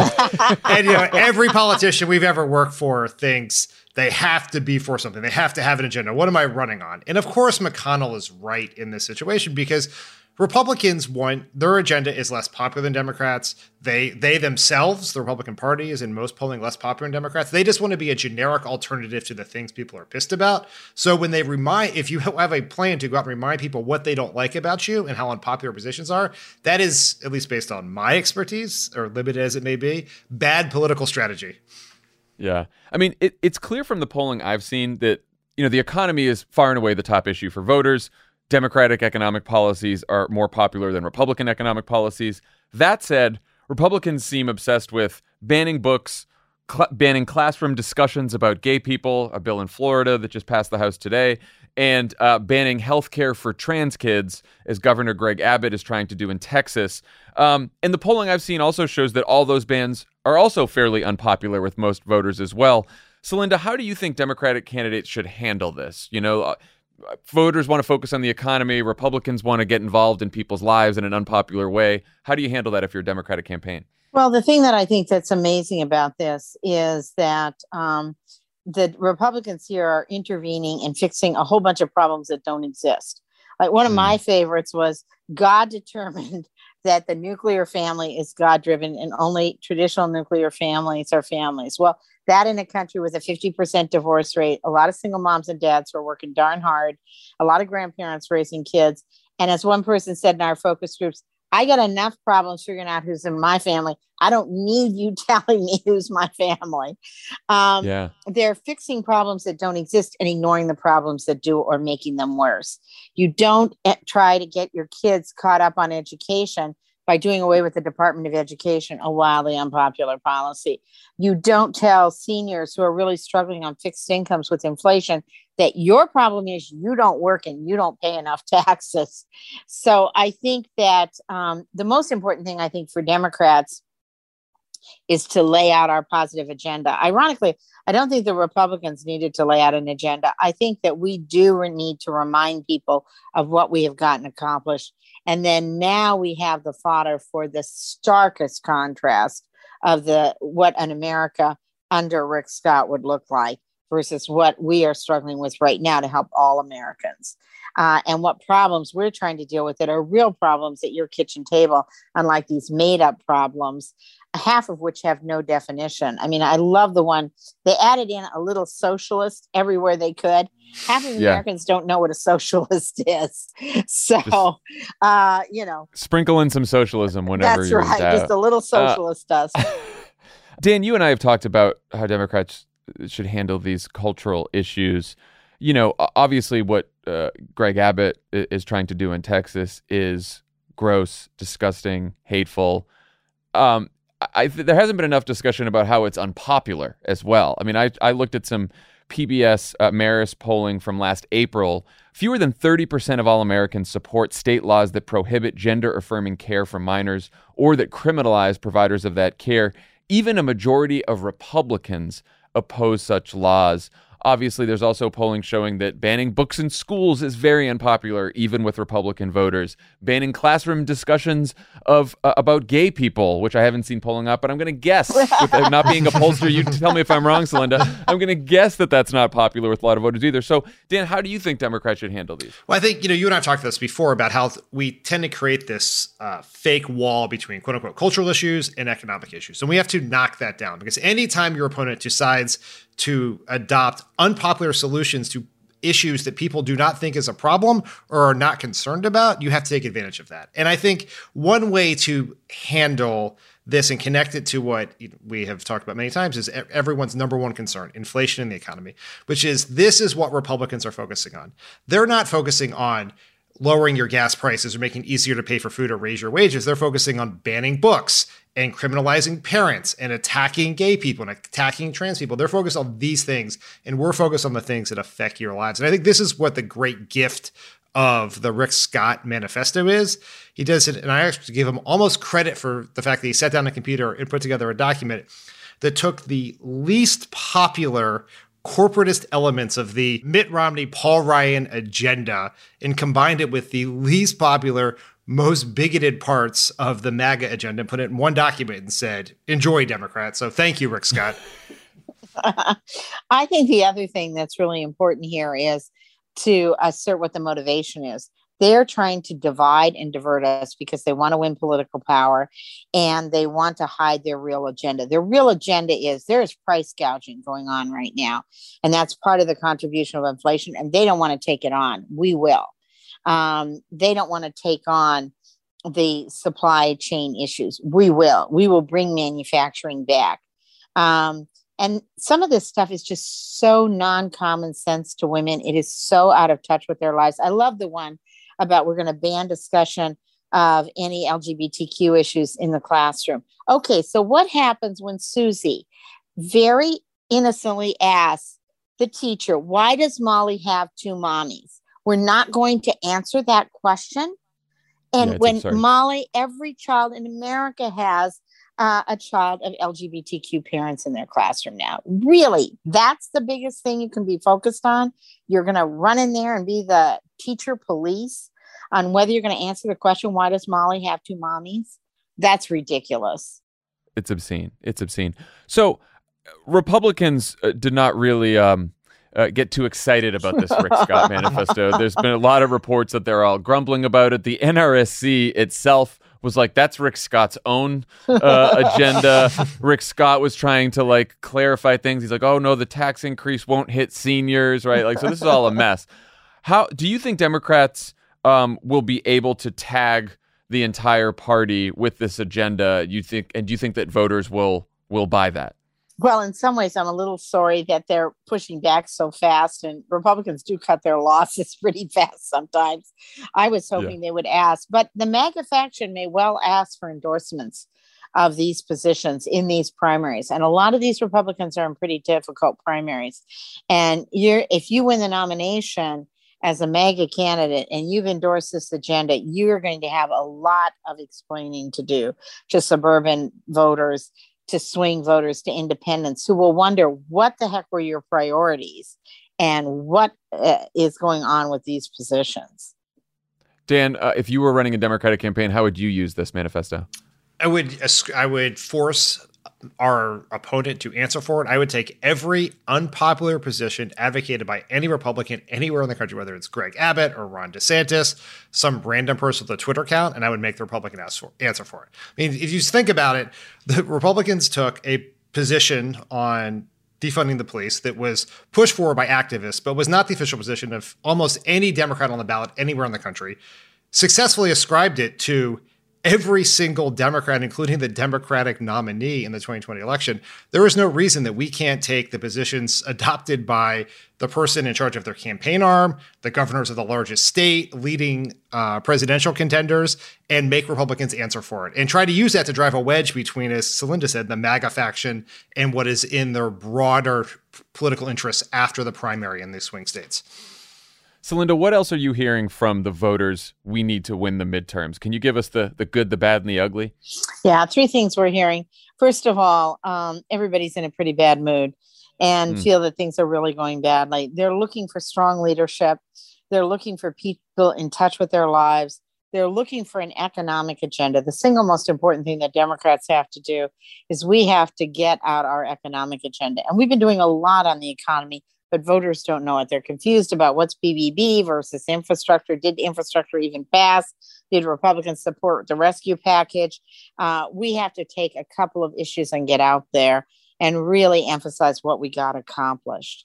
every politician we've ever worked for thinks they have to be for something. They have to have an agenda. What am I running on? And of course, McConnell is right in this situation because Republicans their agenda is less popular than Democrats. They themselves, the Republican Party, is in most polling less popular than Democrats. They just want to be a generic alternative to the things people are pissed about. So when if you have a plan to go out and remind people what they don't like about you and how unpopular positions are, that is, at least based on my expertise, or limited as it may be, bad political strategy. Yeah. I mean, it's clear from the polling I've seen that, the economy is far and away the top issue for voters. Democratic economic policies are more popular than Republican economic policies. That said, Republicans seem obsessed with banning books, banning classroom discussions about gay people, a bill in Florida that just passed the House today, and banning health care for trans kids, as Governor Greg Abbott is trying to do in Texas. And the polling I've seen also shows that all those bans are also fairly unpopular with most voters as well. Celinda, how do you think Democratic candidates should handle this? voters want to focus on the economy. Republicans want to get involved in people's lives in an unpopular way. How do you handle that if you're a Democratic campaign? Well, the thing that I think that's amazing about this is that the Republicans here are intervening and fixing a whole bunch of problems that don't exist. Like one of my favorites was God determined that the nuclear family is God-driven and only traditional nuclear families are families. Well, that in a country with a 50% divorce rate, a lot of single moms and dads who are working darn hard, a lot of grandparents raising kids. And as one person said in our focus groups, I got enough problems figuring out who's in my family. I don't need you telling me who's my family. They're fixing problems that don't exist and ignoring the problems that do or making them worse. You don't try to get your kids caught up on education by doing away with the Department of Education, a wildly unpopular policy. You don't tell seniors who are really struggling on fixed incomes with inflation that your problem is you don't work and you don't pay enough taxes. So I think that the most important thing, I think, for Democrats is to lay out our positive agenda. Ironically, I don't think the Republicans needed to lay out an agenda. I think that we do need to remind people of what we have gotten accomplished. And then now we have the fodder for the starkest contrast of what an America under Rick Scott would look like versus what we are struggling with right now to help all Americans. And what problems we're trying to deal with that are real problems at your kitchen table, unlike these made-up problems, half of which have no definition. I mean, I love the one, they added in a little socialist everywhere they could. Half of Americans don't know what a socialist is. So, sprinkle in some socialism whenever that's you're right, just a little socialist does. Dan, you and I have talked about how Democrats should handle these cultural issues. You know, obviously what Greg Abbott is trying to do in Texas is gross, disgusting, hateful. There hasn't been enough discussion about how it's unpopular as well. I mean, I looked at some PBS Marist polling from last April. Fewer than 30% of all Americans support state laws that prohibit gender-affirming care for minors or that criminalize providers of that care. Even a majority of Republicans oppose such laws. Obviously, there's also polling showing that banning books in schools is very unpopular, even with Republican voters. Banning classroom discussions about gay people, which I haven't seen polling up, but I'm going to guess, with not being a pollster, you tell me if I'm wrong, Celinda, I'm going to guess that that's not popular with a lot of voters either. So, Dan, how do you think Democrats should handle these? Well, I think, you and I have talked about this before about how we tend to create this fake wall between quote unquote cultural issues and economic issues. And we have to knock that down, because anytime your opponent decides to adopt unpopular solutions to issues that people do not think is a problem or are not concerned about, you have to take advantage of that. And I think one way to handle this and connect it to what we have talked about many times is everyone's number one concern, inflation in the economy, which is this is what Republicans are focusing on. They're not focusing on lowering your gas prices or making it easier to pay for food or raise your wages. They're focusing on banning books and criminalizing parents and attacking gay people and attacking trans people. They're focused on these things, and we're focused on the things that affect your lives. And I think this is what the great gift of the Rick Scott manifesto is. He does it, and I actually give him almost credit for the fact that he sat down on a computer and put together a document that took the least popular corporatist elements of the Mitt Romney, Paul Ryan agenda and combined it with the least popular, most bigoted parts of the MAGA agenda and put it in one document and said, enjoy, Democrats. So thank you, Rick Scott. I think the other thing that's really important here is to assert what the motivation is. They're trying to divide and divert us because they want to win political power and they want to hide their real agenda. Their real agenda is there is price gouging going on right now. And that's part of the contribution of inflation. And they don't want to take it on. We will. They don't want to take on the supply chain issues. We will. We will bring manufacturing back. And some of this stuff is just so non-common sense to women. It is so out of touch with their lives. I love the one about we're going to ban discussion of any LGBTQ issues in the classroom. Okay, so what happens when Susie very innocently asks the teacher, why does Molly have two mommies? We're not going to answer that question. And when Molly, every child in America has a child of LGBTQ parents in their classroom now. Really, that's the biggest thing you can be focused on. You're going to run in there and be the teacher police on whether you're going to answer the question, why does Molly have two mommies? That's ridiculous. It's obscene. It's obscene. So Republicans did not really get too excited about this Rick Scott manifesto. There's been a lot of reports that they're all grumbling about it. The NRSC itself was like, that's Rick Scott's own agenda. Rick Scott was trying to like clarify things. He's like, oh no, the tax increase won't hit seniors, right? Like, so this is all a mess. How do you think Democrats will be able to tag the entire party with this agenda? Do you think that voters will buy that? Well, in some ways, I'm a little sorry that they're pushing back so fast, and Republicans do cut their losses pretty fast sometimes. I was hoping they would ask, but the MAGA faction may well ask for endorsements of these positions in these primaries. And a lot of these Republicans are in pretty difficult primaries. And if you win the nomination as a MAGA candidate and you've endorsed this agenda, you're going to have a lot of explaining to do to suburban voters, to swing voters, to independents who will wonder what the heck were your priorities and what is going on with these positions. Dan, if you were running a Democratic campaign, how would you use this manifesto? I would force our opponent to answer for it. I would take every unpopular position advocated by any Republican anywhere in the country, whether it's Greg Abbott or Ron DeSantis, some random person with a Twitter account, and I would make the Republican answer for it. I mean, if you think about it, the Republicans took a position on defunding the police that was pushed forward by activists, but was not the official position of almost any Democrat on the ballot anywhere in the country, successfully ascribed it to every single Democrat, including the Democratic nominee in the 2020 election. There is no reason that we can't take the positions adopted by the person in charge of their campaign arm, the governors of the largest state, leading presidential contenders, and make Republicans answer for it. And try to use that to drive a wedge between, as Celinda said, the MAGA faction and what is in their broader political interests after the primary in these swing states. Celinda, what else are you hearing from the voters we need to win the midterms? Can you give us the good, the bad, and the ugly? Yeah, three things we're hearing. First of all, everybody's in a pretty bad mood and feel that things are really going badly. They're looking for strong leadership. They're looking for people in touch with their lives. They're looking for an economic agenda. The single most important thing that Democrats have to do is we have to get out our economic agenda. And we've been doing a lot on the economy, but voters don't know it. They're confused about what's BBB versus infrastructure. Did infrastructure even pass? Did Republicans support the rescue package? We have to take a couple of issues and get out there and really emphasize what we got accomplished.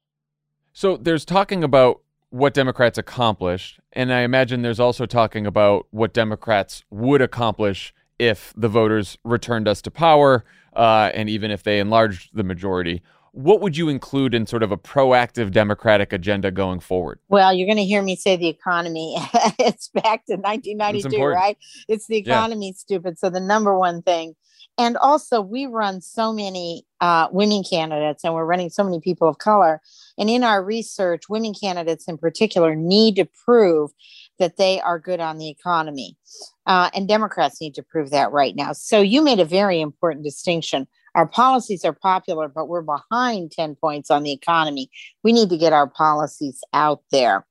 So there's talking about what Democrats accomplished, and I imagine there's also talking about what Democrats would accomplish if the voters returned us to power, and even if they enlarged the majority. What would you include in sort of a proactive Democratic agenda going forward? Well, you're going to hear me say the economy. It's back to 1992, right? It's the economy, stupid. So the number one thing. And also, we run so many women candidates, and we're running so many people of color. And in our research, women candidates in particular need to prove that they are good on the economy. And Democrats need to prove that right now. So you made a very important distinction. Our policies are popular, but we're behind 10 points on the economy. We need to get our policies out there.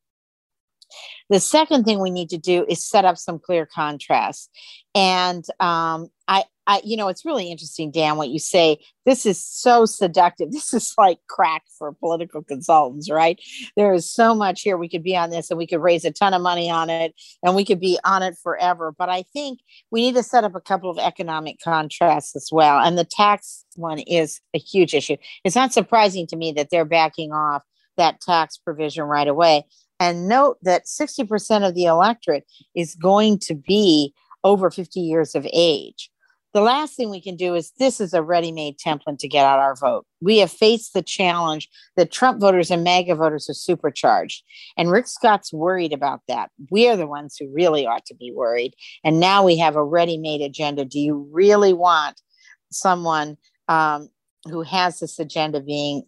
The second thing we need to do is set up some clear contrasts. And it's really interesting, Dan, what you say. This is so seductive. This is like crack for political consultants, right? There is so much here. We could be on this and we could raise a ton of money on it and we could be on it forever. But I think we need to set up a couple of economic contrasts as well. And the tax one is a huge issue. It's not surprising to me that they're backing off that tax provision right away. And note that 60% of the electorate is going to be over 50 years of age. The last thing we can do is this is a ready-made template to get out our vote. We have faced the challenge that Trump voters and MAGA voters are supercharged. And Rick Scott's worried about that. We are the ones who really ought to be worried. And now we have a ready-made agenda. Do you really want someone who has this agenda being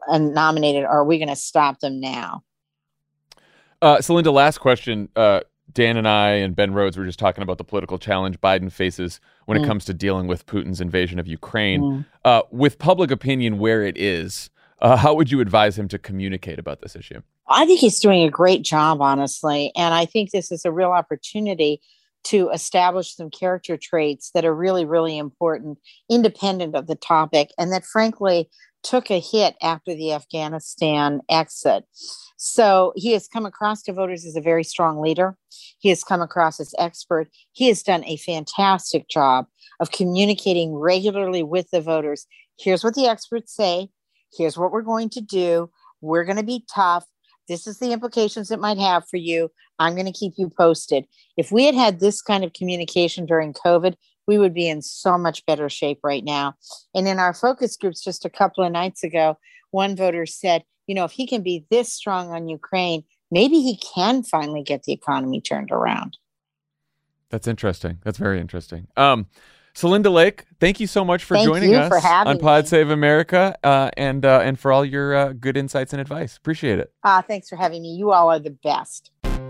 nominated, or are we going to stop them now? Celinda, last question. Dan and I and Ben Rhodes were just talking about the political challenge Biden faces when it comes to dealing with Putin's invasion of Ukraine. With public opinion where it is, how would you advise him to communicate about this issue? I think he's doing a great job, honestly. And I think this is a real opportunity to establish some character traits that are really, really important, independent of the topic, and that frankly took a hit after the Afghanistan exit. So he has come across to voters as a very strong leader. He has come across as expert. He has done a fantastic job of communicating regularly with the voters. Here's what the experts say. Here's what we're going to do. We're going to be tough. This is the implications it might have for you. I'm going to keep you posted. If we had had this kind of communication during COVID, we would be in so much better shape right now. And in our focus groups just a couple of nights ago, one voter said, you know, if he can be this strong on Ukraine, maybe he can finally get the economy turned around. That's interesting. That's very interesting. Celinda Lake, thank you so much for joining us on Pod Save America and for all your good insights and advice. Appreciate it. Thanks for having me. You all are the best.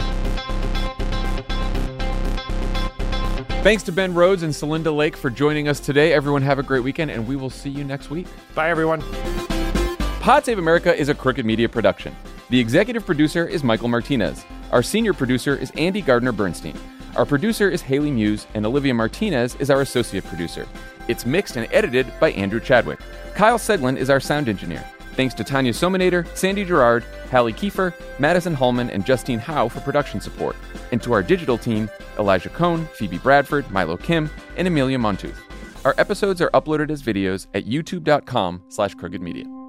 Thanks to Ben Rhodes and Celinda Lake for joining us today. Everyone have a great weekend, and we will see you next week. Bye, everyone. Pod Save America is a Crooked Media production. The executive producer is Michael Martinez. Our senior producer is Andy Gardner-Bernstein. Our producer is Haley Muse, and Olivia Martinez is our associate producer. It's mixed and edited by Andrew Chadwick. Kyle Sedlin is our sound engineer. Thanks to Tanya Sominator, Sandy Gerard, Hallie Kiefer, Madison Hallman, and Justine Howe for production support. And to our digital team, Elijah Cohn, Phoebe Bradford, Milo Kim, and Amelia Montooth. Our episodes are uploaded as videos at youtube.com/crookedmedia.